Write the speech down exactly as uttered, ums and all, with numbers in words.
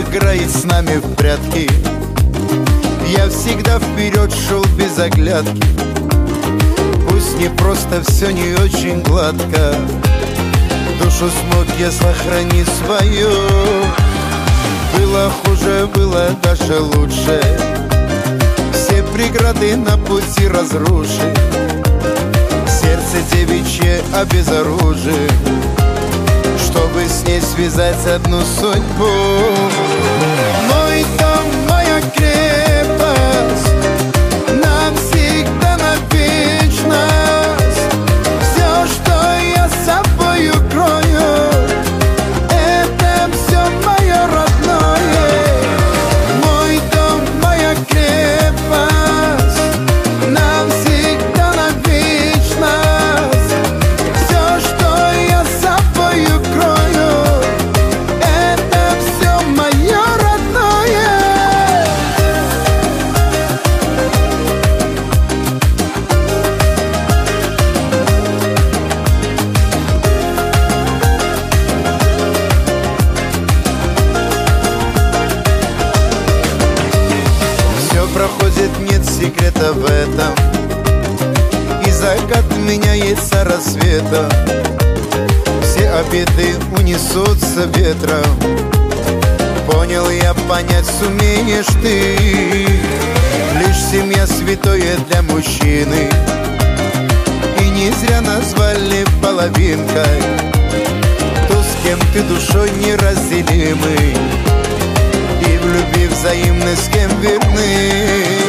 играет с нами в прятки. Я всегда вперед шел без оглядки. Пусть не просто, все не очень гладко. Душу смог я сохранить свою. Было хуже, было даже лучше. Все преграды на пути разруши. Сердце девичье обезоружи, чтобы с ней связать одну судьбу. Мой дом, моя крепость, навсегда, навечно. Все, что я с собою крою, это все мое родное. Мой дом, моя крепость, навсегда, навечно. Все, что я с собою крою, это все мое родное. Все проходит, нет секрета в этом. И закат меняется рассветом. Все обиды унесутся ветром. Понял я, понять сумеешь ты. Лишь семья святое для мужчины. И не зря назвали половинкой ту, с кем ты душой неразделимый, и в любви взаимной с кем верны.